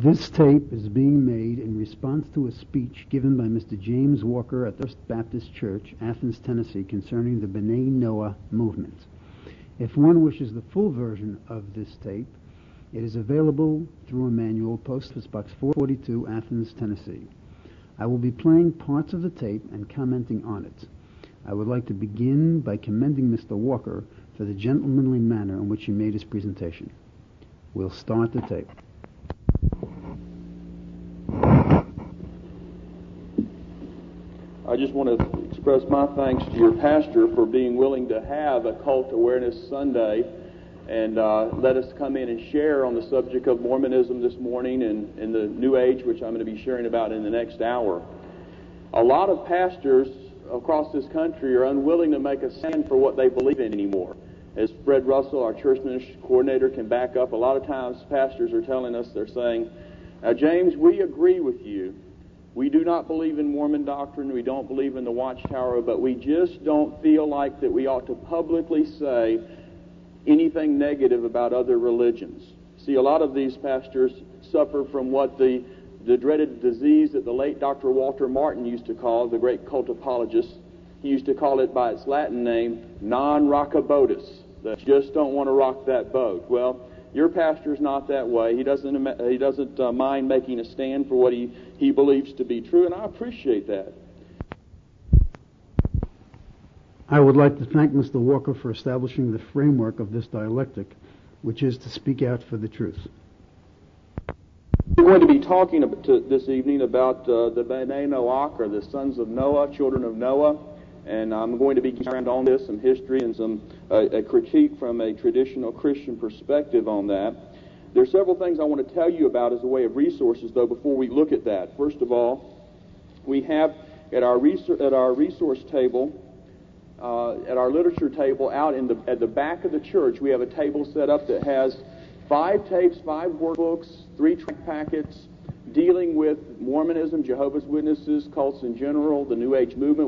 This tape is being made in response to a speech given by Mr. James Walker at the First Baptist Church, Athens, Tennessee, concerning the B'nai Noah movement. If one wishes the full version of this tape, it is available through a manual, Post Office Box 442, Athens, Tennessee. I will be playing parts of the tape and commenting on it. I would like to begin by commending Mr. Walker for the gentlemanly manner in which he made his presentation. We'll start the tape. I just want to express my thanks to your pastor for being willing to have a Cult Awareness Sunday and let us come in and share on the subject of Mormonism this morning and the New Age, which I'm going to be sharing about in the next hour. A lot of pastors across this country are unwilling to make a stand for what they believe in anymore. As Fred Russell, our church ministry coordinator, can back up, a lot of times pastors are telling us, they're saying, James, we agree with you. We do not believe in Mormon doctrine. We don't believe in the Watchtower, but we just don't feel like that we ought to publicly say anything negative about other religions. See, a lot of these pastors suffer from what the dreaded disease that the late Dr. Walter Martin used to call, the great cult apologist, he used to call it by its Latin name, non-rockabotus. They just don't want to rock that boat. Well, your pastor's not that way. He doesn't mind making a stand for what he believes to be true, and I appreciate that. I would like to thank Mr. Walker for establishing the framework of this dialectic, which is to speak out for the truth. We're going to be talking this evening about the B'nai Noach, or the sons of Noah, children of Noah, and I'm going to be around on this, some history and some a critique from a traditional Christian perspective on that. There are several things I want to tell you about as a way of resources, though, before we look at that. First of all, we have at our resource table, at our literature table out at the back of the church, we have a table set up that has 5 tapes, 5 workbooks, 3 tract packets dealing with Mormonism, Jehovah's Witnesses, cults in general, the New Age movement.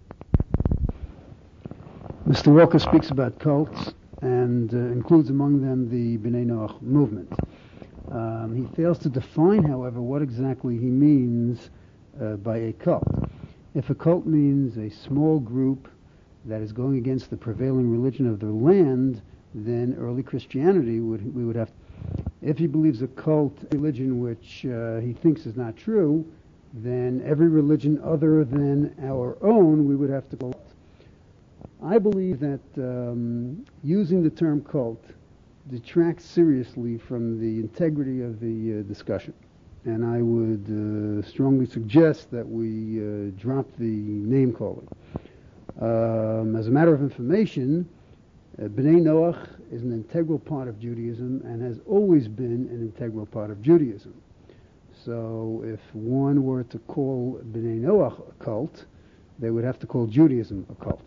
Mr. Walker speaks about cults and includes among them the B'nai Noach movement. He fails to define, however, what exactly he means by a cult. If a cult means a small group that is going against the prevailing religion of their land, then early Christianity we would have. If he believes a cult religion which he thinks is not true, then every religion other than our own we would have to call. I believe that using the term cult detracts seriously from the integrity of the discussion, and I would strongly suggest that we drop the name calling. As a matter of information, B'nai Noach is an integral part of Judaism and has always been an integral part of Judaism. So if one were to call B'nai Noach a cult, they would have to call Judaism a cult.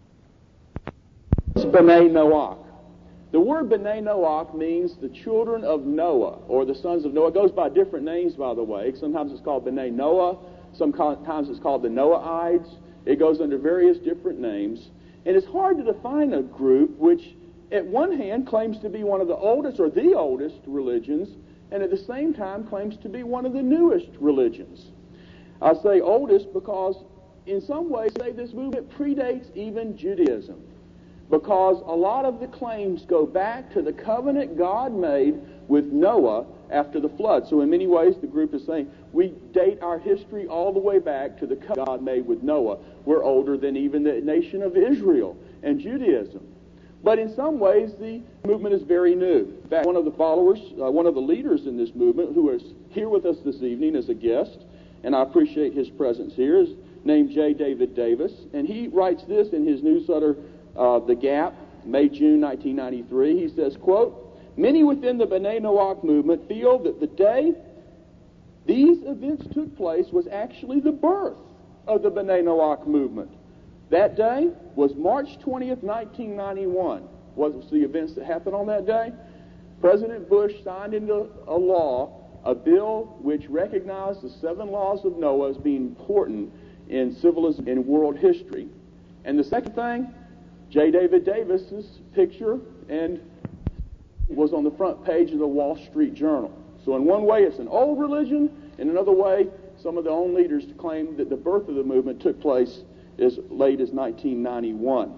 B'nai Noach. The word B'nai Noach means the children of Noah, or the sons of Noah. It goes by different names, by the way. Sometimes it's called B'nai Noah. Sometimes it's called the Noahides. It goes under various different names. And it's hard to define a group which, at one hand, claims to be one of the oldest or the oldest religions, and at the same time claims to be one of the newest religions. I say oldest because, in some ways, this movement predates even Judaism, because a lot of the claims go back to the covenant God made with Noah after the flood. So in many ways, the group is saying, we date our history all the way back to the covenant God made with Noah. We're older than even the nation of Israel and Judaism. But in some ways, the movement is very new. In fact, one of the followers, one of the leaders in this movement, who is here with us this evening as a guest, and I appreciate his presence here, is named J. David Davis. And he writes this in his newsletter, The Gap, May, June 1993. He says, quote, "Many within the B'nai Noach movement feel that the day these events took place was actually the birth of the B'nai Noach movement. That day was March 20th, 1991. What was the events that happened on that day? President Bush signed into a law a bill which recognized the 7 laws of Noah as being important in civilization in world history. And the second thing, J. David Davis's picture and was on the front page of the Wall Street Journal. So in one way, it's an old religion. In another way, some of the own leaders claim that the birth of the movement took place as late as 1991.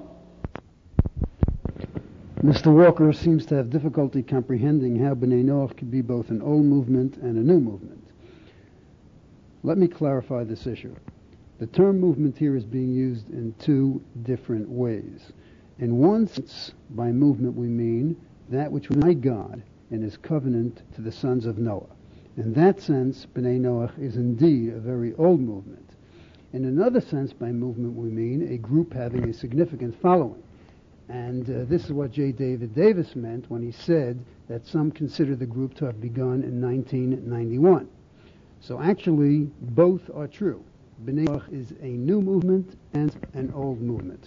Mr. Walker seems to have difficulty comprehending how B'nai Noach could be both an old movement and a new movement. Let me clarify this issue. The term movement here is being used in two different ways. In one sense, by movement we mean that which was by God in his covenant to the sons of Noah. In that sense, B'nai Noach is indeed a very old movement. In another sense, by movement we mean a group having a significant following. And this is what J. David Davis meant when he said that some consider the group to have begun in 1991. So actually, both are true. B'nai Noach is a new movement and an old movement.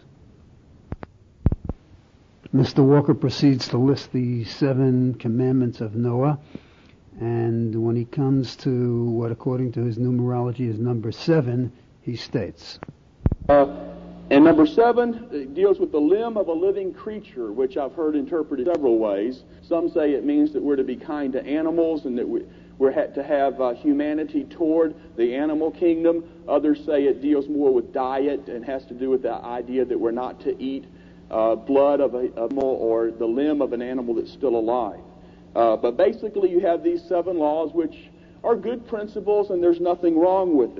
Mr. Walker proceeds to list the 7 commandments of Noah, and when he comes to what, according to his numerology, is number 7, he states, and number 7 deals with the limb of a living creature, which I've heard interpreted several ways. Some say it means that we're to be kind to animals and that we're to have humanity toward the animal kingdom. Others say it deals more with diet and has to do with the idea that we're not to eat blood of an animal or the limb of an animal that's still alive. But basically you have these 7 laws which are good principles and there's nothing wrong with it.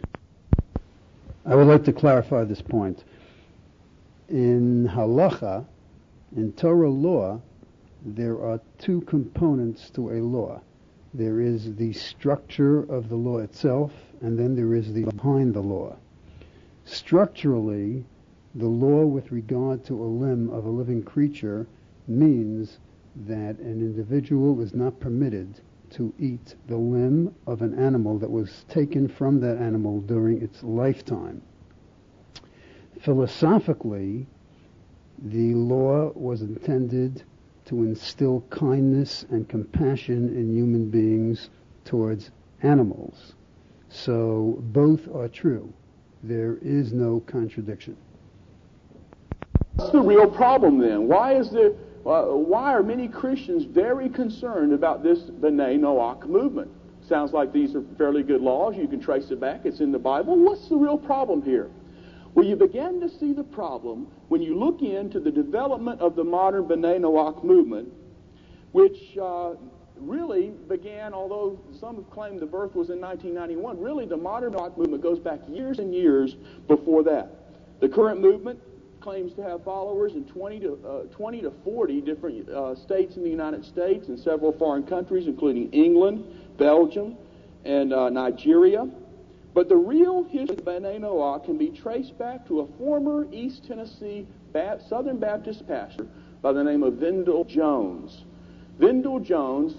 I would like to clarify this point. In halacha, in Torah law, there are 2 components to a law. There is the structure of the law itself, and then there is the behind the law. Structurally, the law with regard to a limb of a living creature means that an individual is not permitted to eat the limb of an animal that was taken from that animal during its lifetime. Philosophically, the law was intended to instill kindness and compassion in human beings towards animals. So both are true. There is no contradiction. What's the real problem then? Why are many Christians very concerned about this B'nai Noach movement? Sounds like these are fairly good laws. You can trace it back. It's in the Bible. What's the real problem here? Well, you begin to see the problem when you look into the development of the modern B'nai Noach movement, which really began, although some have claimed the birth was in 1991, really the modern Noach movement goes back years and years before that. The current movement claims to have followers in 20 to 40 different states in the United States and several foreign countries, including England, Belgium, and Nigeria. But the real history of B'nai Noach can be traced back to a former East Tennessee Southern Baptist pastor by the name of Vendell Jones. Vendell Jones,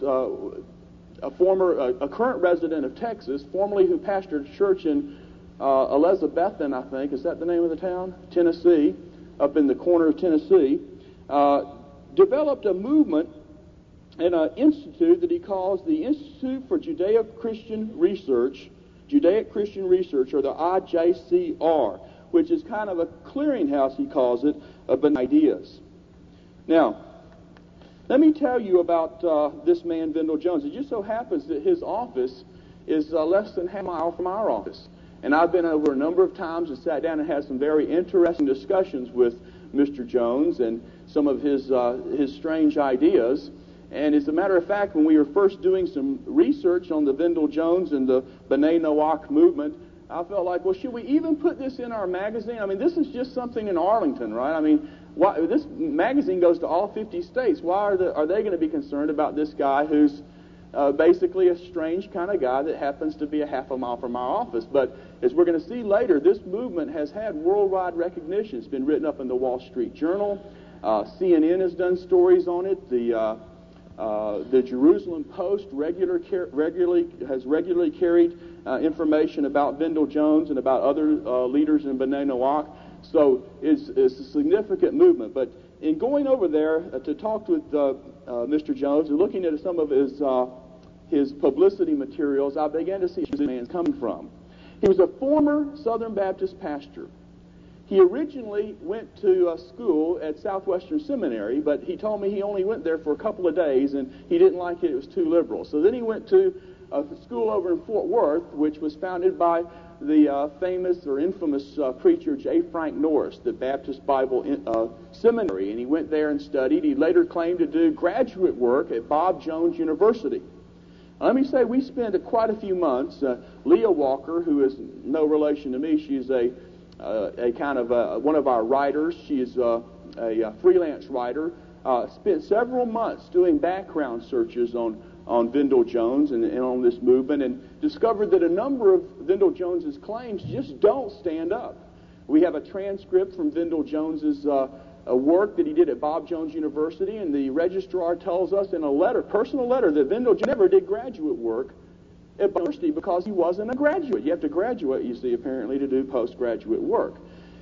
a current resident of Texas, formerly who pastored a church in Elizabethton, I think, is that the name of the town? Tennessee, up in the corner of Tennessee, developed a movement and an institute that he calls the Institute for Judeo-Christian Research, or the IJCR, which is kind of a clearinghouse, he calls it, of ideas. Now, let me tell you about this man, Vendell Jones. It just so happens that his office is less than half a mile from our office. And I've been over a number of times and sat down and had some very interesting discussions with Mr. Jones and some of his strange ideas. And as a matter of fact, when we were first doing some research on the Vendell Jones and the B'nai Noach movement, I felt like, well, should we even put this in our magazine? I mean, this is just something in Arlington, right? I mean, this magazine goes to all 50 states. Why are they going to be concerned about this guy who's basically a strange kind of guy that happens to be a half a mile from our office? But as we're going to see later, this movement has had worldwide recognition. It's been written up in the Wall Street Journal. CNN has done stories on it. The Jerusalem Post has regularly carried information about Vendell Jones and about other leaders in B'nai Noach. So it's a significant movement. But in going over there to talk with Mr. Jones and looking at some of his publicity materials, I began to see where this man's coming from. He was a former Southern Baptist pastor. He originally went to school at Southwestern Seminary, but he told me he only went there for a couple of days, and he didn't like it. It was too liberal. So then he went to a school over in Fort Worth, which was founded by the famous or infamous preacher J. Frank Norris, the Baptist Bible Seminary, and he went there and studied. He later claimed to do graduate work at Bob Jones University. Let me say, we spent quite a few months. Leah Walker, who is no relation to me, she's a kind of one of our writers. She is a freelance writer. Spent several months doing background searches on Vendell Jones and on this movement, and discovered that a number of Vendell Jones's claims just don't stand up. We have a transcript from Vendell Jones's work that he did at Bob Jones University, and the registrar tells us in a letter, personal letter, that Vendell Jones never did graduate work at Bob University because he wasn't a graduate. You have to graduate, you see, apparently, to do postgraduate work.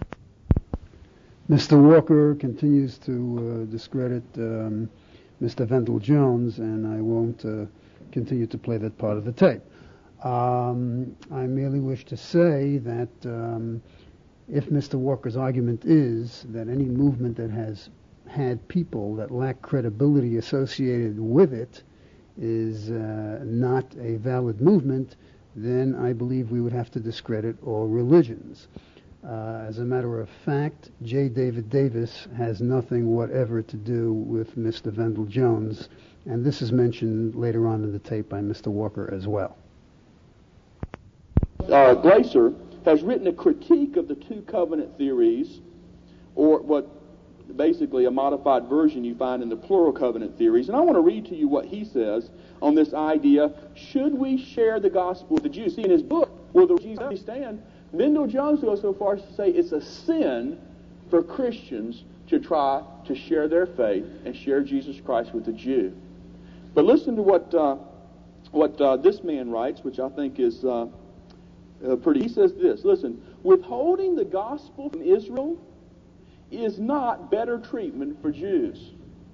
Mr. Walker continues to discredit Mr. Vendell Jones, and I won't continue to play that part of the tape. I merely wish to say that if Mr. Walker's argument is that any movement that has had people that lack credibility associated with it is not a valid movement, then I believe we would have to discredit all religions. As a matter of fact, J. David Davis has nothing whatever to do with Mr. Vendell Jones, and this is mentioned later on in the tape by Mr. Walker as well. Glaser has written a critique of the two covenant theories, or what basically a modified version you find in the plural covenant theories. And I want to read to you what he says on this idea, should we share the gospel with the Jews? See, in his book, Will the Jesus Stand?, Vendell Jones goes so far as to say it's a sin for Christians to try to share their faith and share Jesus Christ with the Jew. But listen to what this man writes, which I think is pretty. He says this, listen, withholding the gospel from Israel is not better treatment for Jews.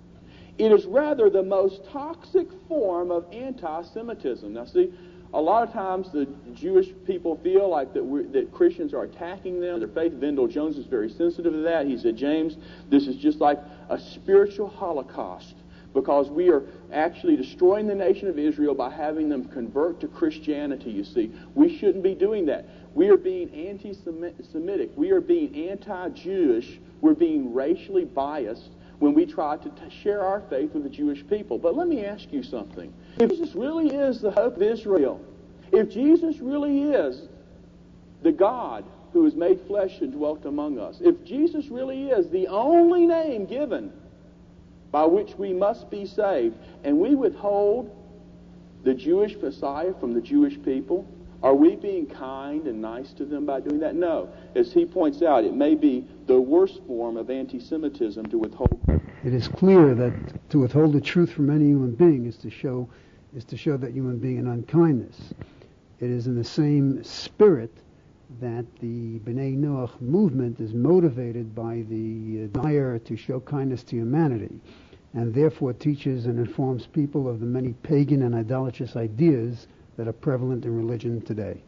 It is rather the most toxic form of anti-Semitism. Now see, a lot of times the Jewish people feel like that Christians are attacking them, their faith. Vendell Jones is very sensitive to that. He said, James, this is just like a spiritual holocaust, because we are actually destroying the nation of Israel by having them convert to Christianity, you see. We shouldn't be doing that. We are being anti-Semitic. We are being anti-Jewish. We're being racially biased when we try to share our faith with the Jewish people. But let me ask you something. If Jesus really is the hope of Israel, if Jesus really is the God who is made flesh and dwelt among us, if Jesus really is the only name given by which we must be saved, and we withhold the Jewish Messiah from the Jewish people, are we being kind and nice to them by doing that? No. As he points out, it may be the worst form of anti-Semitism to withhold. It is clear that to withhold the truth from any human being is to show that human being in unkindness. It is in the same spirit that the B'nai Noach movement is motivated by the desire to show kindness to humanity, and therefore teaches and informs people of the many pagan and idolatrous ideas that are prevalent in religion today.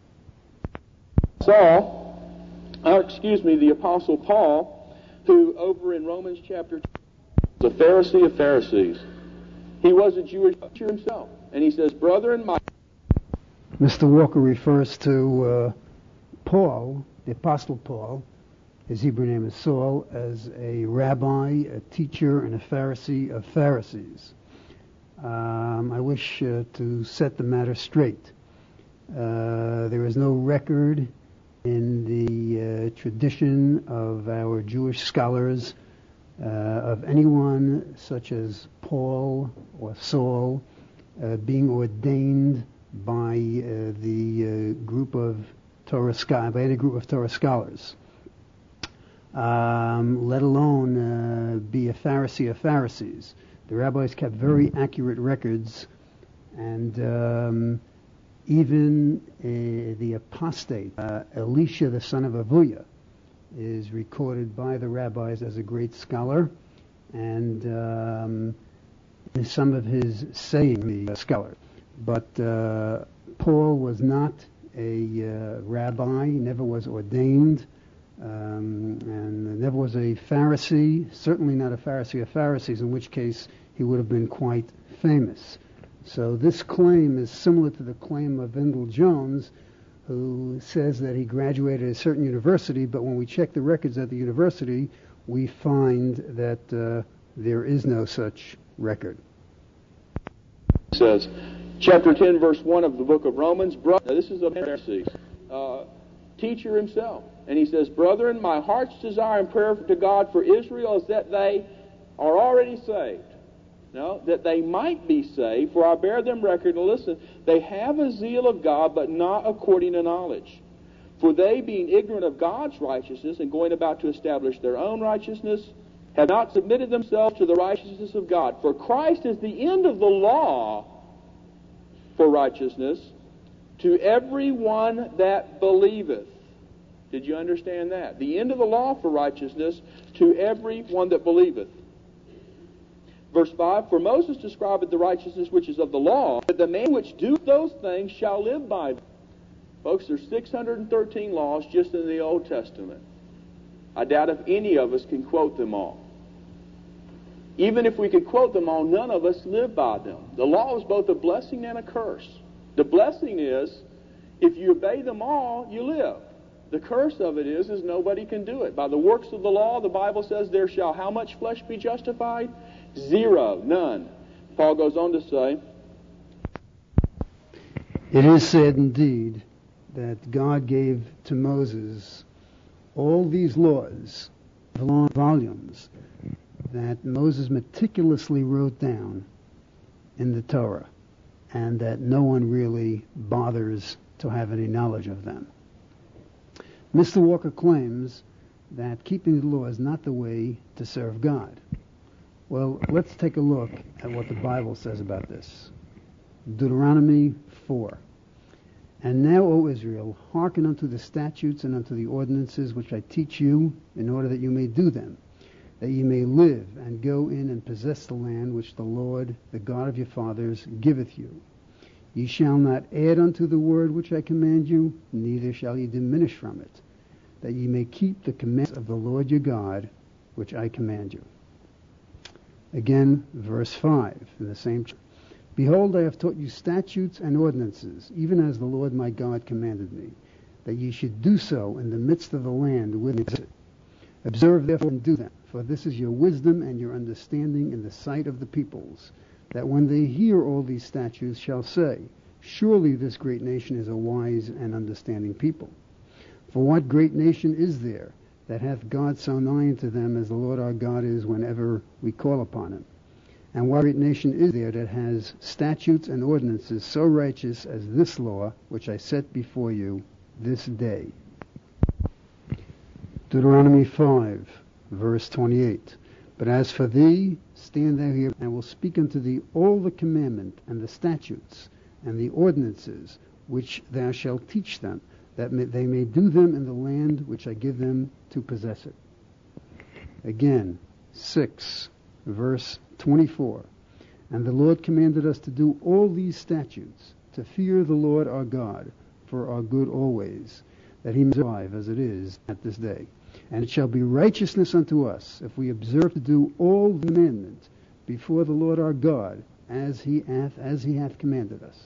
The Apostle Paul, who over in Romans chapter 2, was a Pharisee of Pharisees. He was a Jewish teacher himself. And he says, brethren, Mr. Walker refers to Paul, the Apostle Paul, his Hebrew name is Saul, as a rabbi, a teacher, and a Pharisee of Pharisees. I wish to set the matter straight. There is no record in the tradition of our Jewish scholars of anyone such as Paul or Saul being ordained by the group of Torah by any group of Torah scholars, let alone be a Pharisee of Pharisees. The rabbis kept very accurate records, and even the apostate, Elisha, the son of Avuya, is recorded by the rabbis as a great scholar, and some of his saying, the scholar. But Paul was not a rabbi, never was ordained and never was a Pharisee, certainly not a Pharisee of Pharisees, in which case he would have been quite famous. So this claim is similar to the claim of Vendell Jones, who says that he graduated at a certain university, but when we check the records at the university, we find that there is no such record. It says, chapter 10, verse 1 of the book of Romans, brother, this is a Pharisee, teacher himself, and he says, brethren, my heart's desire and prayer to God for Israel is that they are already saved. No, that they might be saved, for I bear them record, and listen, they have a zeal of God, but not according to knowledge. For they, being ignorant of God's righteousness, and going about to establish their own righteousness, have not submitted themselves to the righteousness of God. For Christ is the end of the law for righteousness to every one that believeth. Did you understand that? The end of the law for righteousness to every one that believeth. Verse 5, for Moses describeth the righteousness which is of the law, that the man which doeth those things shall live by them. Folks, there's 613 laws just in the Old Testament. I doubt if any of us can quote them all. Even if we could quote them all, none of us live by them. The law is both a blessing and a curse. The blessing is, if you obey them all, you live. The curse of it is nobody can do it. By the works of the law, the Bible says, there shall how much flesh be justified? 0, none. Paul goes on to say, it is said indeed that God gave to Moses all these laws, long volumes, that Moses meticulously wrote down in the Torah, and that no one really bothers to have any knowledge of them. Mr. Walker claims that keeping the law is not the way to serve God. Well, let's take a look at what the Bible says about this. Deuteronomy 4. And now, O Israel, hearken unto the statutes and unto the ordinances which I teach you, in order that you may do them, that ye may live and go in and possess the land which the Lord, the God of your fathers, giveth you. Ye shall not add unto the word which I command you, neither shall ye diminish from it, that ye may keep the commandments of the Lord your God, which I command you. Again, verse 5 in the same chapter. Behold, I have taught you statutes and ordinances, even as the Lord my God commanded me, that ye should do so in the midst of the land whither ye visit. Observe therefore and do them, for this is your wisdom and your understanding in the sight of the peoples, that when they hear all these statutes shall say, surely this great nation is a wise and understanding people. For what great nation is there that hath God so nigh unto them as the Lord our God is whenever we call upon him? And what great nation is there that has statutes and ordinances so righteous as this law, which I set before you this day? Deuteronomy 5, verse 28. But as for thee, stand thou here, and I will speak unto thee all the commandment and the statutes and the ordinances which thou shalt teach them, that they may do them in the land which I give them to possess it. Again, 6, verse 24. And the Lord commanded us to do all these statutes, to fear the Lord our God for our good always, that he may survive as it is at this day. And it shall be righteousness unto us, if we observe to do all the commandments before the Lord our God, as he hath commanded us.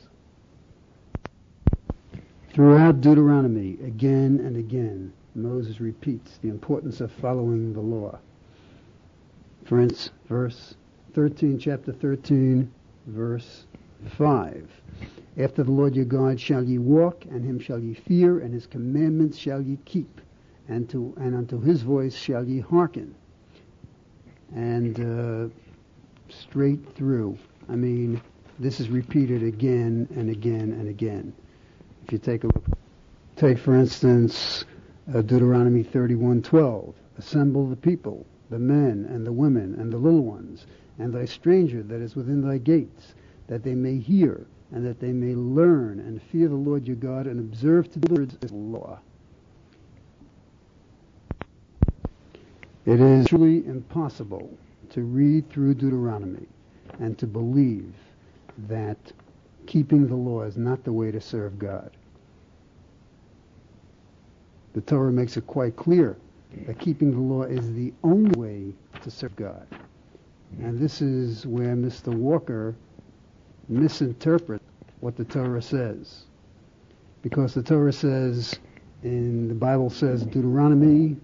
Throughout Deuteronomy, again and again, Moses repeats the importance of following the law. For instance, verse 13, chapter 13, verse 5. After the Lord your God shall ye walk, and him shall ye fear, and his commandments shall ye keep, and unto his voice shall ye hearken. And straight through. I mean, this is repeated again and again and again. If you take a look, take for instance Deuteronomy 31:12. Assemble the people, the men and the women and the little ones, and thy stranger that is within thy gates, that they may hear, and that they may learn and fear the Lord your God, and observe to do the words of the law. It is truly impossible to read through Deuteronomy and to believe that keeping the law is not the way to serve God. The Torah makes it quite clear that keeping the law is the only way to serve God. And this is where Mr. Walker misinterprets what the Torah says. Because the Torah says, the Bible says, Deuteronomy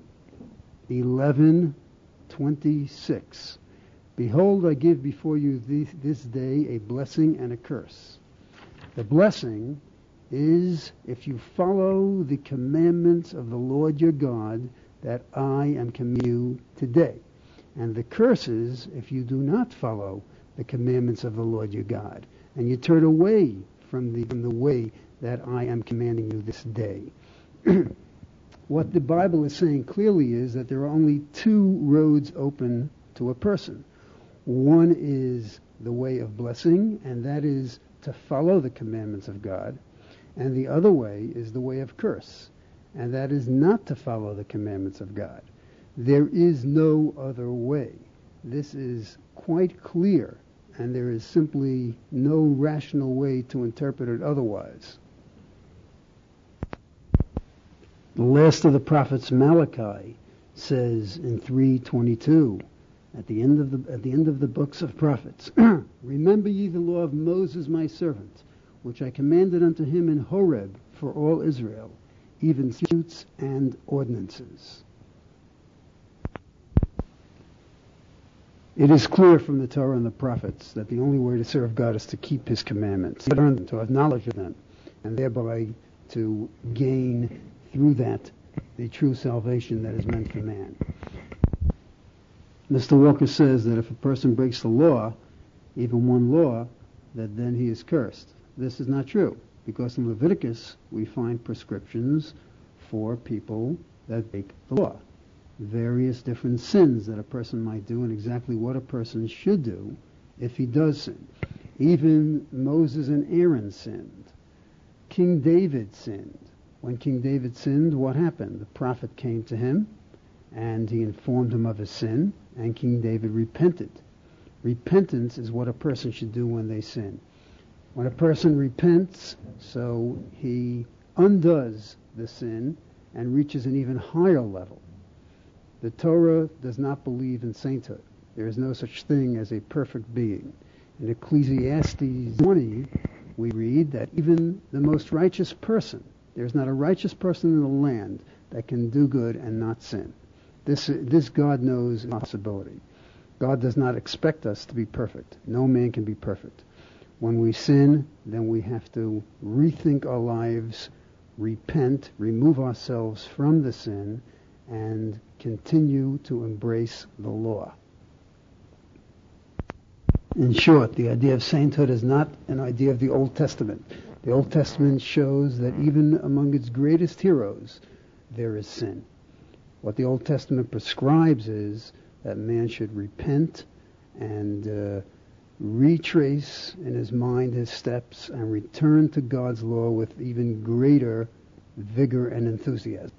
11:26, "Behold, I give before you this day a blessing and a curse." The blessing is if you follow the commandments of the Lord your God that I am commanding you today. And the curse is if you do not follow the commandments of the Lord your God, and you turn away from the way that I am commanding you this day. What the Bible is saying clearly is that there are only two roads open to a person. One is the way of blessing, and that is to follow the commandments of God. And the other way is the way of curse, and that is not to follow the commandments of God. There is no other way. This is quite clear, and there is simply no rational way to interpret it otherwise. The last of the prophets, Malachi, says in 3:22, at the end of the books of prophets, "Remember ye the law of Moses my servant, which I commanded unto him in Horeb for all Israel, even statutes and ordinances." It is clear from the Torah and the prophets that the only way to serve God is to keep his commandments, to learn them, to have knowledge of them, and thereby to gain through that the true salvation that is meant for man. Mr. Walker says that if a person breaks the law, even one law, that then he is cursed. This is not true, because in Leviticus we find prescriptions for people that break the law. Various different sins that a person might do and exactly what a person should do if he does sin. Even Moses and Aaron sinned. King David sinned. When King David sinned, what happened? The prophet came to him and he informed him of his sin, and King David repented. Repentance is what a person should do when they sin. When a person repents, so he undoes the sin and reaches an even higher level. The Torah does not believe in sainthood. There is no such thing as a perfect being. In Ecclesiastes 20, we read that even the most righteous person, there's not a righteous person in the land that can do good and not sin. This God knows is a possibility. God does not expect us to be perfect. No man can be perfect. When we sin, then we have to rethink our lives, repent, remove ourselves from the sin, and continue to embrace the law. In short, the idea of sainthood is not an idea of the Old Testament. The Old Testament shows that even among its greatest heroes, there is sin. What the Old Testament prescribes is that man should repent and retrace in his mind his steps and return to God's law with even greater vigor and enthusiasm.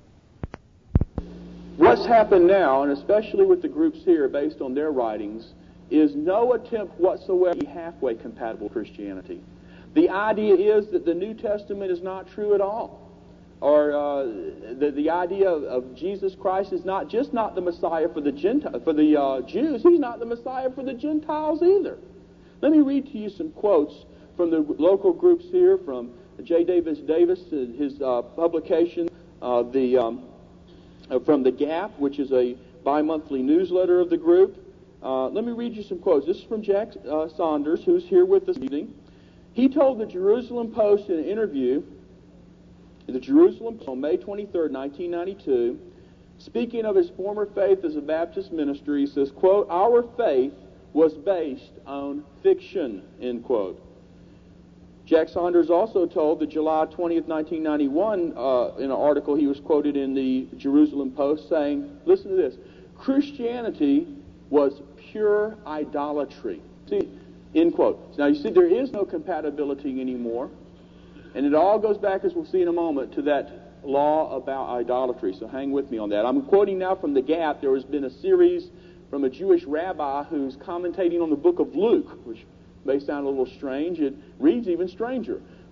What's happened now, and especially with the groups here based on their writings, is no attempt whatsoever to be halfway compatible with Christianity. The idea is that the New Testament is not true at all. Or the idea of Jesus Christ is not the Messiah for the Jews. He's not the Messiah for the Gentiles either. Let me read to you some quotes from the local groups here, from J. Davis Davis, his publication, from The Gap, which is a bi-monthly newsletter of the group. Let me read you some quotes. This is from Jack Saunders, who's here with us this evening. He told the Jerusalem Post in an interview, the Jerusalem Post on May 23, 1992, speaking of his former faith as a Baptist minister, he says, quote, "Our faith was based on fiction," end quote. Jack Saunders also told the July 20th, 1991, in an article he was quoted in the Jerusalem Post, saying, listen to this, "Christianity was pure idolatry." See, end quote. Now you see, there is no compatibility anymore. And it all goes back, as we'll see in a moment, to that law about idolatry. So hang with me on that. I'm quoting now from The Gap. There has been a series from a Jewish rabbi who's commentating on the book of Luke, which may sound a little strange. It reads even stranger.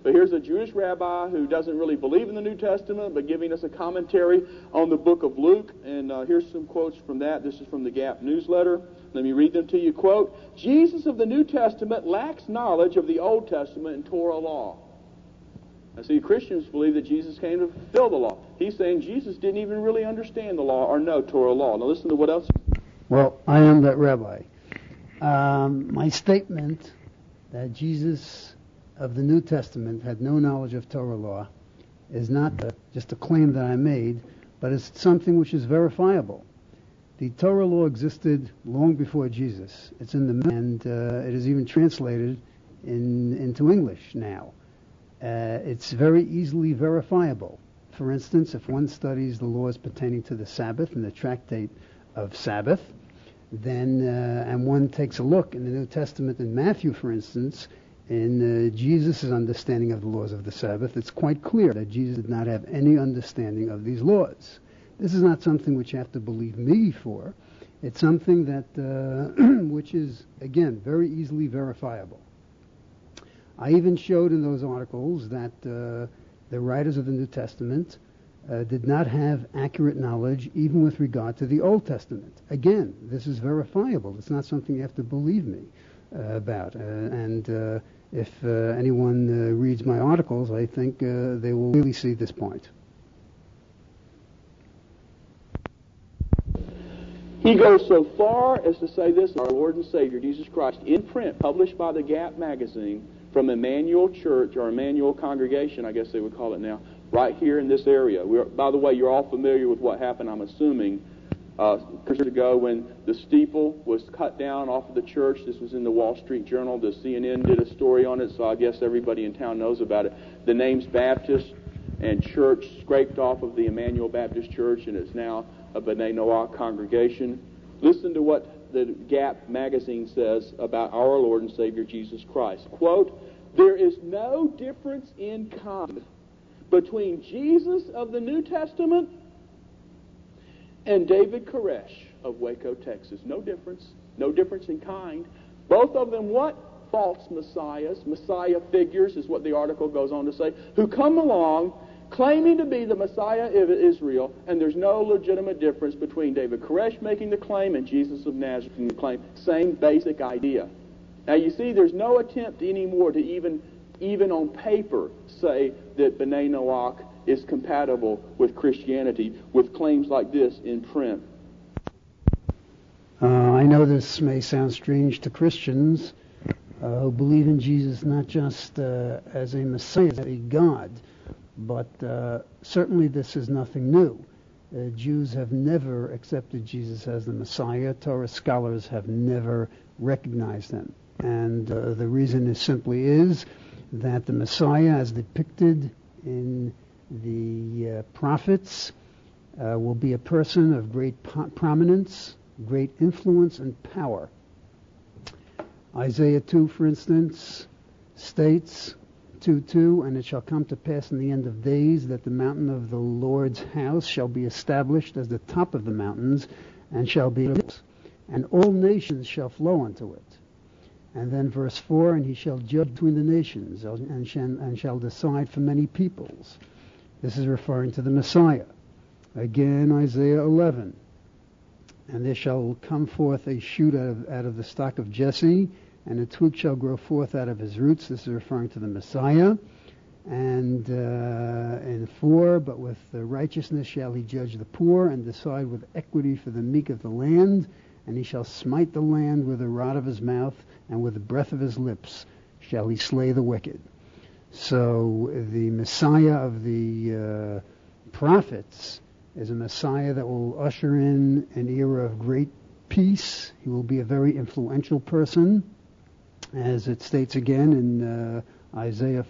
But here's a Jewish rabbi who doesn't really believe in the New Testament, but giving us a commentary on the book of Luke. And here's some quotes from that. This is from the Gap newsletter. Let me read them to you. Quote, Jesus of the New Testament lacks knowledge of the Old Testament and Torah law. Now, see, Christians believe that Jesus came to fulfill the law. He's saying Jesus didn't even really understand the law or know Torah law. Now, listen to what else. Well, I am that rabbi. My statement that Jesus of the New Testament had no knowledge of Torah law is not just a claim that I made, but it's something which is verifiable. The Torah law existed long before Jesus. It's in the and it is even translated into English now. It's very easily verifiable. For instance, if one studies the laws pertaining to the Sabbath in the Tractate of Sabbath, then and one takes a look in the New Testament in Matthew, for instance, in Jesus' understanding of the laws of the Sabbath, it's quite clear that Jesus did not have any understanding of these laws. This is not something which you have to believe me for. It's something that which is, again, very easily verifiable. I even showed in those articles that the writers of the New Testament did not have accurate knowledge even with regard to the Old Testament. Again, this is verifiable. It's not something you have to believe me about. If anyone reads my articles, I think they will really see this point. He goes so far as to say this, our Lord and Savior, Jesus Christ, in print, published by the Gap magazine from Emmanuel Church, or Emmanuel Congregation, I guess they would call it now, right here in this area. By the way, you're all familiar with what happened, I'm assuming, years ago when the steeple was cut down off of the church. This was in the Wall Street Journal. The CNN did a story on it, so I guess everybody in town knows about it. The names Baptist and Church scraped off of the Emmanuel Baptist Church, and it's now a B'nai Noach congregation. Listen to what the Gap magazine says about our Lord and Savior Jesus Christ. Quote, there is no difference in kind between Jesus of the New Testament and David Koresh of Waco, Texas. No difference. No difference in kind. Both of them what? False messiahs. Messiah figures is what the article goes on to say, who come along claiming to be the Messiah of Israel, and there's no legitimate difference between David Koresh making the claim and Jesus of Nazareth making the claim. Same basic idea. Now you see, there's no attempt anymore to even on paper say that B'nai Noach is compatible with Christianity with claims like this in print. I know this may sound strange to Christians who believe in Jesus not just as a Messiah, as a God, but certainly this is nothing new. Jews have never accepted Jesus as the Messiah. Torah scholars have never recognized him. And the reason is simply that the Messiah, as depicted in the prophets, will be a person of great prominence, great influence, and power. Isaiah 2, for instance, states, 2:2, and it shall come to pass in the end of days that the mountain of the Lord's house shall be established as the top of the mountains, and shall be, and all nations shall flow unto it. And then verse 4, and he shall judge between the nations, and shall decide for many peoples. This is referring to the Messiah. Again, Isaiah 11, and there shall come forth a shoot out of the stock of Jesse, and a twig shall grow forth out of his roots. This is referring to the Messiah. And in 4, but with righteousness shall he judge the poor, and decide with equity for the meek of the land. And he shall smite the land with the rod of his mouth, and with the breath of his lips shall he slay the wicked. So the Messiah of the prophets is a Messiah that will usher in an era of great peace. He will be a very influential person, as it states again in Isaiah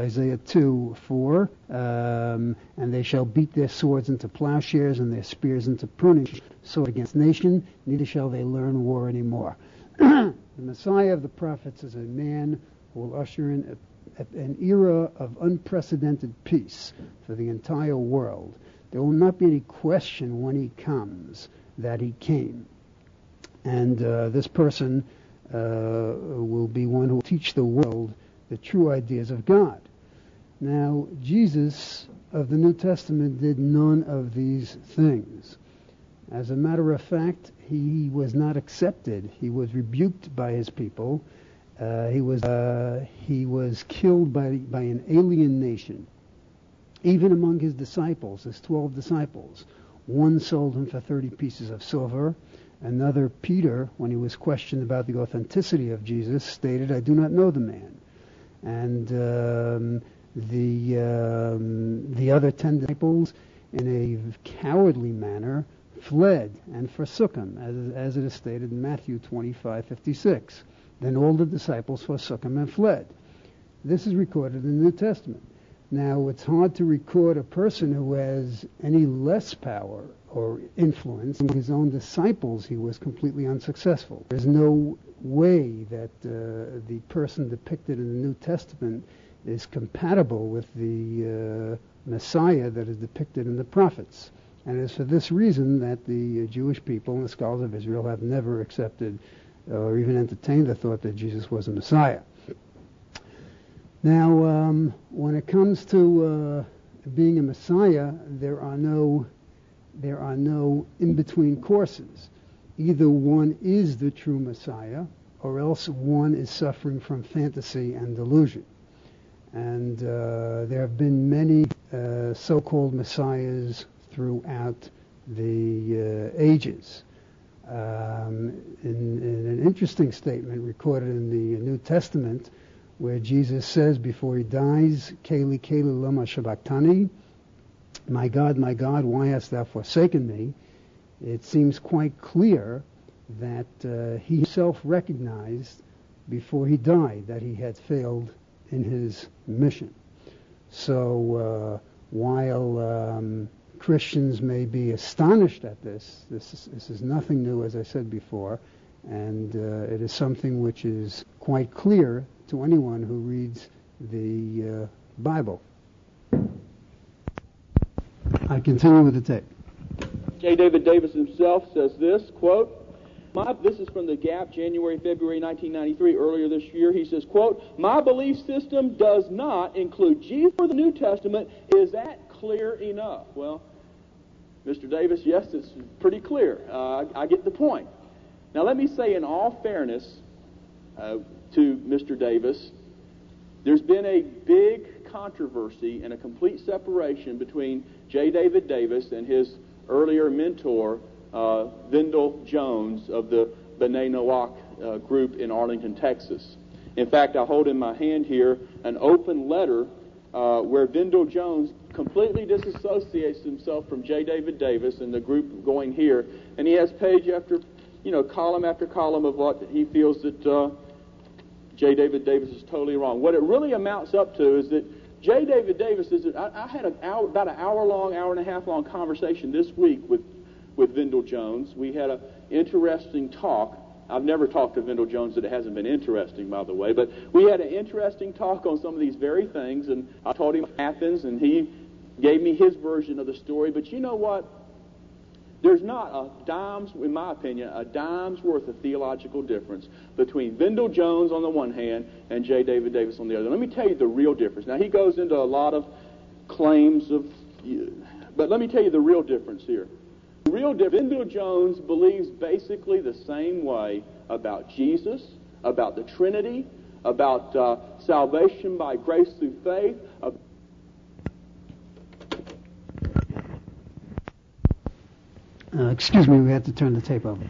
2:4, and they shall beat their swords into plowshares and their spears into pruning sword against nation, neither shall they learn war anymore. The Messiah of the prophets is a man who will usher in an era of unprecedented peace for the entire world. There will not be any question when he comes that he came. And this person will be one who will teach the world the true ideas of God. Now, Jesus of the New Testament did none of these things. As a matter of fact, he was not accepted. He was rebuked by his people. He was killed by an alien nation. Even among his disciples, his 12 disciples, one sold him for 30 pieces of silver. Another, Peter, when he was questioned about the authenticity of Jesus, stated, "I do not know the man." And the other 10 disciples, in a cowardly manner, fled and forsook him, as it is stated in Matthew 25:56. Then all the disciples forsook him and fled. This is recorded in the New Testament. Now, it's hard to record a person who has any less power or influence. Among his own disciples, he was completely unsuccessful. There's no way that the person depicted in the New Testament is compatible with the Messiah that is depicted in the prophets. And it is for this reason that the Jewish people and the scholars of Israel have never accepted or even entertained the thought that Jesus was a Messiah. Now, when it comes to being a Messiah, there are no in-between courses. Either one is the true Messiah, or else one is suffering from fantasy and delusion. And there have been many so-called messiahs throughout the ages. In an interesting statement recorded in the New Testament, where Jesus says before he dies, "Keli, Keli, lama sabachthani," my God, why hast thou forsaken me?" It seems quite clear that he himself recognized before he died that he had failed in his mission. So while Christians may be astonished at this is nothing new, as I said before, and it is something which is quite clear to anyone who reads the Bible. I continue with the tape. J. David Davis himself says this, quote, this is from the Gap, January, February 1993, earlier this year. He says, quote, "My belief system does not include Jesus for the New Testament. Is that clear enough?" Well, Mr. Davis, yes, it's pretty clear. I get the point. Now, let me say in all fairness to Mr. Davis, there's been a big controversy and a complete separation between J. David Davis and his earlier mentor, Vendell Jones of the B'nai Noach group in Arlington, Texas. In fact, I hold in my hand here an open letter where Vendell Jones completely disassociates himself from J. David Davis and the group going here, and he has page after, column after column of what he feels that J. David Davis is totally wrong. What it really amounts up to is that J. David Davis is. I had about an hour-long, hour-and-a-half-long conversation this week with Vendell Jones. We had an interesting talk. I've never talked to Vendell Jones that it hasn't been interesting, by the way. But we had an interesting talk on some of these very things, and I told him Athens, and he gave me his version of the story. But you know what? There's not in my opinion, a dime's worth of theological difference between Vendell Jones on the one hand and J. David Davis on the other. Let me tell you the real difference. Now, he goes into a lot of claims but let me tell you the real difference here. The real difference, Vendell Jones believes basically the same way about Jesus, about the Trinity, about salvation by grace through faith. Excuse me, we have to turn the tape over.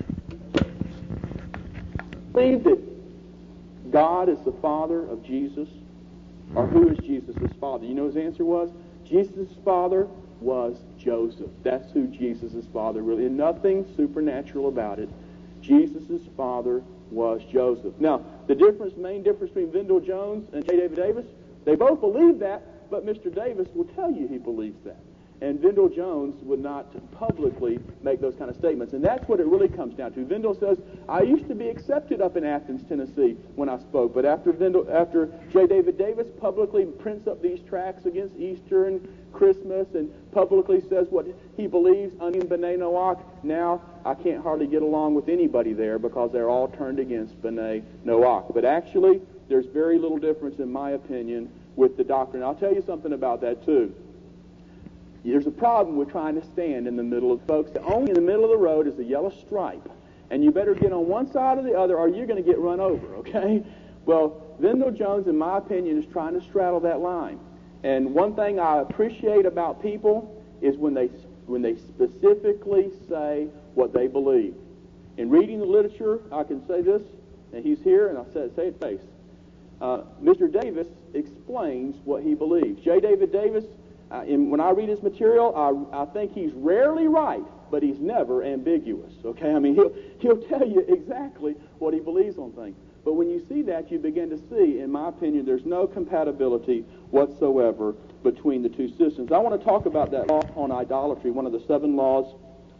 Believe that God is the Father of Jesus, or who is Jesus' father? You know his answer was? Jesus' father was Joseph. That's who Jesus' father really is. Nothing supernatural about it. Jesus' father was Joseph. Now, the main difference between Vendell Jones and J. David Davis, they both believe that, but Mr. Davis will tell you he believes that. And Vendell Jones would not publicly make those kind of statements. And that's what it really comes down to. Vendell says, I used to be accepted up in Athens, Tennessee when I spoke. But after J. David Davis publicly prints up these tracts against Easter and Christmas and publicly says what he believes on B'nai Noach, now I can't hardly get along with anybody there because they're all turned against B'nai Noach. But actually, there's very little difference, in my opinion, with the doctrine. I'll tell you something about that too. There's a problem with trying to stand in the middle of folks. Only in the middle of the road is a yellow stripe, and you better get on one side or the other, or you're going to get run over. Okay? Well, Vendell Jones, in my opinion, is trying to straddle that line. And one thing I appreciate about people is when they specifically say what they believe. In reading the literature, I can say this, and he's here, and I'll say it face. Mr. Davis explains what he believes. J. David Davis, when I read his material, I think he's rarely right, but he's never ambiguous. Okay, I mean he'll tell you exactly what he believes on things. But when you see that, you begin to see, in my opinion, there's no compatibility whatsoever between the two systems. I want to talk about that law on idolatry, one of the seven laws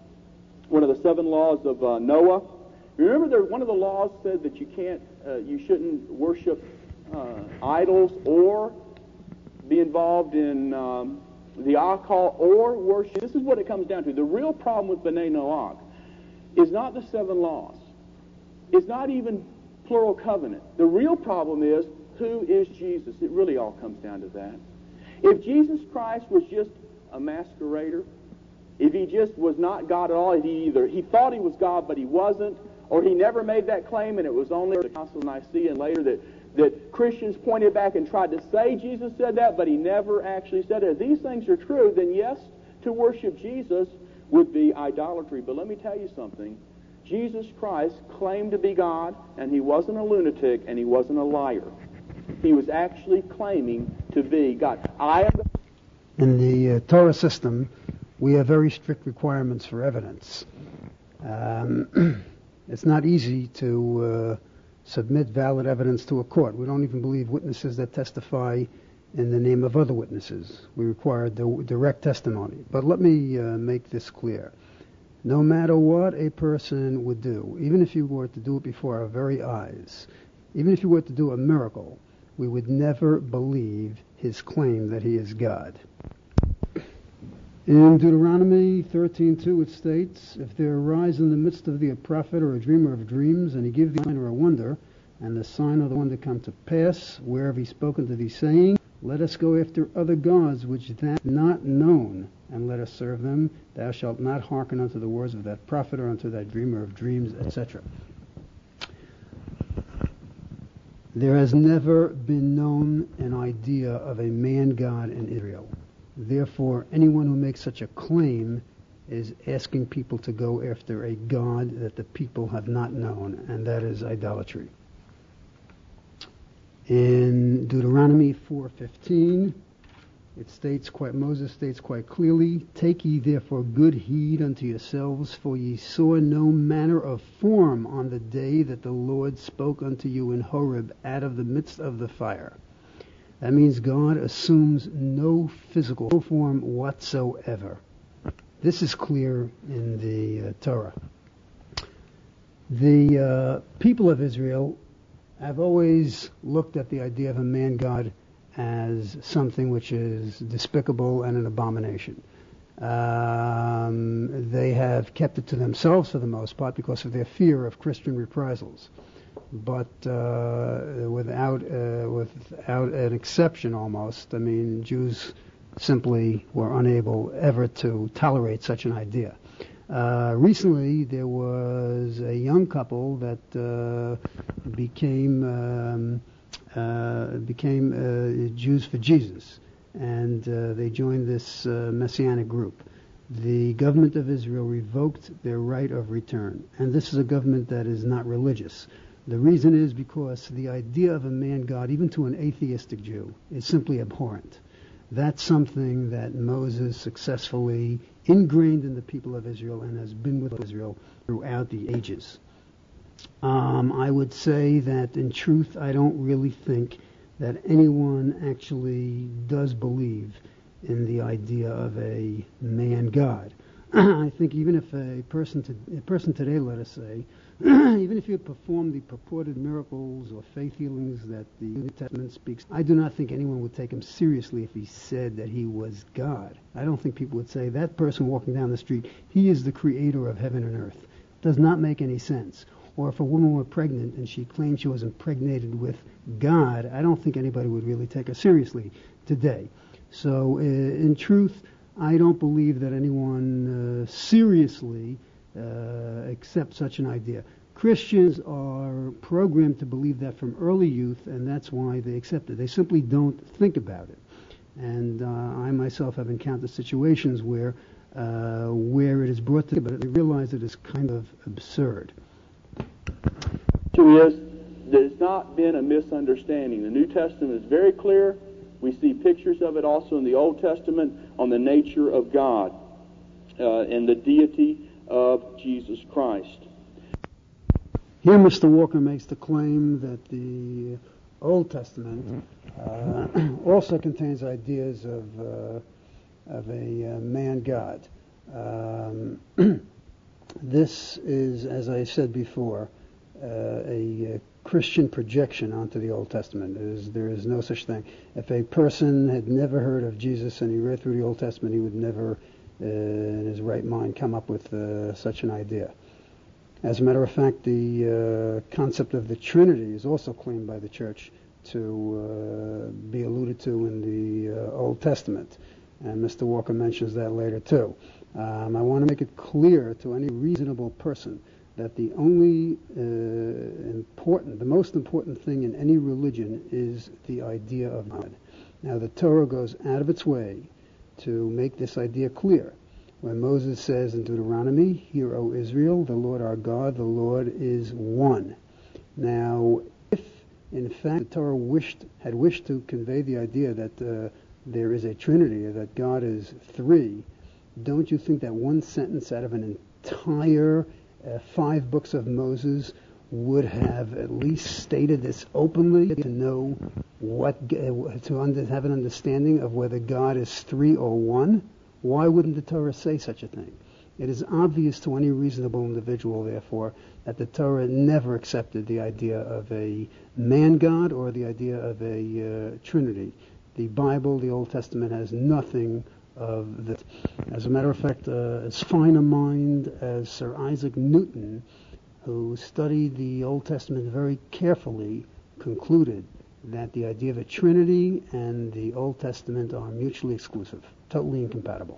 of Noah. Remember, one of the laws said that you shouldn't worship idols or be involved in the occult or worship. This is what it comes down to. The real problem with B'nai Noach is not the seven laws. It's not even plural covenant. The real problem is, who is Jesus? It really all comes down to that. If Jesus Christ was just a masquerader, if he just was not God at all, if he thought he was God but he wasn't, or he never made that claim and it was only at the Council of Nicaea and later that Christians pointed back and tried to say Jesus said that, but he never actually said it. If these things are true, then yes, to worship Jesus would be idolatry. But let me tell you something. Jesus Christ claimed to be God, and he wasn't a lunatic, and he wasn't a liar. He was actually claiming to be God. In the Torah system, we have very strict requirements for evidence. It's not easy to submit valid evidence to a court. We don't even believe witnesses that testify in the name of other witnesses. We require direct testimony. But let me make this clear. No matter what a person would do, even if you were to do it before our very eyes, even if you were to do a miracle, we would never believe his claim that he is God. In Deuteronomy 13:2 it states, if there arise in the midst of thee a prophet or a dreamer of dreams, and he give thee a sign or a wonder, and the sign of the wonder come to pass, wherever he spoken to thee, saying, let us go after other gods which thou hast not known, and let us serve them. Thou shalt not hearken unto the words of that prophet or unto that dreamer of dreams, etc. There has never been known an idea of a man-god in Israel. Therefore, anyone who makes such a claim is asking people to go after a god that the people have not known, and that is idolatry. In Deuteronomy 4:15, Moses states quite clearly, take ye therefore good heed unto yourselves, for ye saw no manner of form on the day that the Lord spoke unto you in Horeb out of the midst of the fire. That means God assumes no physical form whatsoever. This is clear in the Torah. The people of Israel have always looked at the idea of a man-god as something which is despicable and an abomination. They have kept it to themselves for the most part because of their fear of Christian reprisals. But without an exception almost, I mean, Jews simply were unable ever to tolerate such an idea. Recently, there was a young couple that became Jews for Jesus, and they joined this Messianic group. The government of Israel revoked their right of return, and this is a government that is not religious. The reason is because the idea of a man-god, even to an atheistic Jew, is simply abhorrent. That's something that Moses successfully ingrained in the people of Israel and has been with Israel throughout the ages. I would say that in truth, I don't really think that anyone actually does believe in the idea of a man-god. I think even if a person today, let us say, even if you perform the purported miracles or faith healings that the New Testament speaks, I do not think anyone would take him seriously if he said that he was God. I don't think people would say, that person walking down the street, he is the creator of heaven and earth. Does not make any sense. or if a woman were pregnant and she claimed she was impregnated with God, I don't think anybody would really take her seriously today. So, in truth, I don't believe that anyone seriously accepts such an idea. Christians are programmed to believe that from early youth, and that's why they accept it. They simply don't think about it. And I myself have encountered situations where it is brought to, but they realize it is kind of absurd. There's not been a misunderstanding. The New Testament is very clear. We see pictures of it also in the Old Testament on the nature of God and the deity of Jesus Christ. Here Mr. Walker makes the claim that the Old Testament also contains ideas of a man-God. This is, as I said before, a Christian projection onto the Old Testament. There is no such thing. If a person had never heard of Jesus and he read through the Old Testament, he would never, in his right mind, come up with such an idea. As a matter of fact, the concept of the Trinity is also claimed by the Church to be alluded to in the Old Testament. And Mr. Walker mentions that later too. I want to make it clear to any reasonable person that the only the most important thing in any religion is the idea of God. Now, the Torah goes out of its way to make this idea clear. When Moses says in Deuteronomy, "Hear, O Israel, the Lord our God, the Lord is one." Now, if in fact the Torah had wished to convey the idea that there is a Trinity, that God is three, don't you think that one sentence out of an entire 5 books of Moses would have at least stated this openly, to know have an understanding of whether God is three or one? Why wouldn't the Torah say such a thing? It is obvious to any reasonable individual, therefore, that the Torah never accepted the idea of a man-God or the idea of a Trinity. The Bible, the Old Testament, has nothing of that. As a matter of fact, as fine a mind as Sir Isaac Newton, who studied the Old Testament very carefully, concluded that the idea of a Trinity and the Old Testament are mutually exclusive, totally incompatible.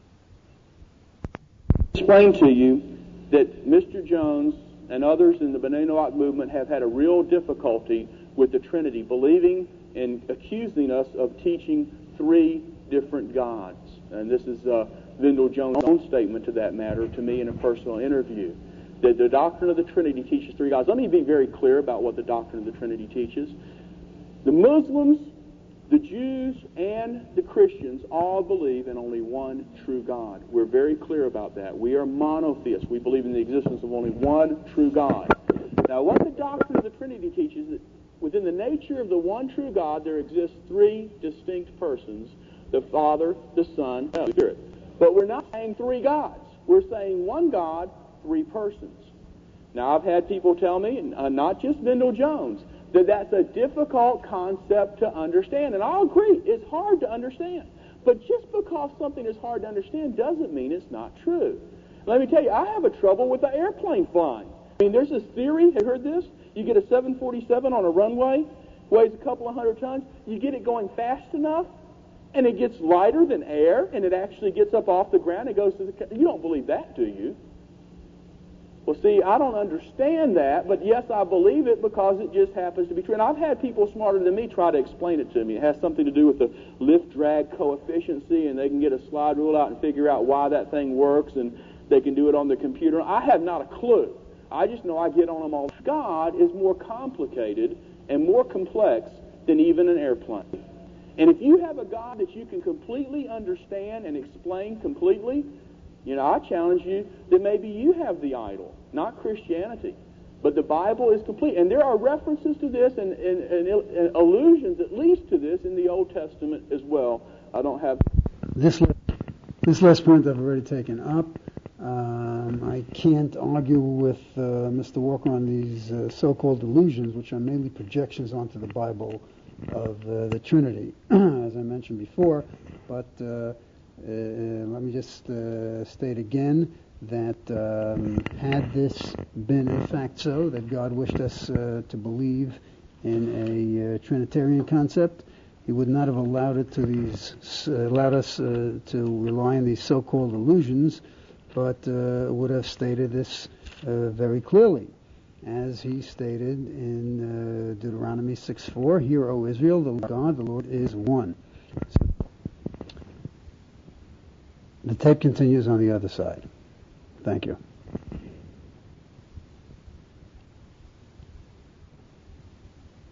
Explain to you that Mr. Jones and others in the B'nai Noach movement have had a real difficulty with the Trinity, believing and accusing us of teaching 3 different gods. And this is Vendell Jones' own statement to that matter to me in a personal interview. That the doctrine of the Trinity teaches 3 gods. Let me be very clear about what the doctrine of the Trinity teaches. The Muslims, the Jews, and the Christians all believe in only one true God. We're very clear about that. We are monotheists. We believe in the existence of only one true God. Now, what the doctrine of the Trinity teaches is that within the nature of the one true God, there exist 3 distinct persons: the Father, the Son, and the Spirit. But we're not saying 3 gods. We're saying one God, 3 persons. Now, I've had people tell me, not just Vendell Jones, that that's a difficult concept to understand. And I'll agree, it's hard to understand. But just because something is hard to understand doesn't mean it's not true. Let me tell you, I have a trouble with the airplane flying. I mean, there's this theory, have you heard this? You get a 747 on a runway, weighs a couple of 100 tons, you get it going fast enough, and it gets lighter than air, and it actually gets up off the ground and goes to the... You don't believe that, do you? Well, see, I don't understand that, but yes, I believe it because it just happens to be true. And I've had people smarter than me try to explain it to me. It has something to do with the lift-drag coefficient, and they can get a slide rule out and figure out why that thing works, and they can do it on the computer. I have not a clue. I just know I get on them all. God is more complicated and more complex than even an airplane. And if you have a God that you can completely understand and explain completely, I challenge you that maybe you have the idol, not Christianity. But the Bible is complete. And there are references to this and allusions at least to this in the Old Testament as well. I don't have... This last point I've already taken up. I can't argue with Mr. Walker on these so-called illusions, which are mainly projections onto the Bible of the Trinity, as I mentioned before. But let me just state again that had this been in fact so, that God wished us to believe in a Trinitarian concept, He would not have allowed us to rely on these so-called illusions, but would have stated this very clearly, as He stated in Deuteronomy 6:4. Hear, O Israel, the Lord God, the Lord is one. The tape continues on the other side. Thank you.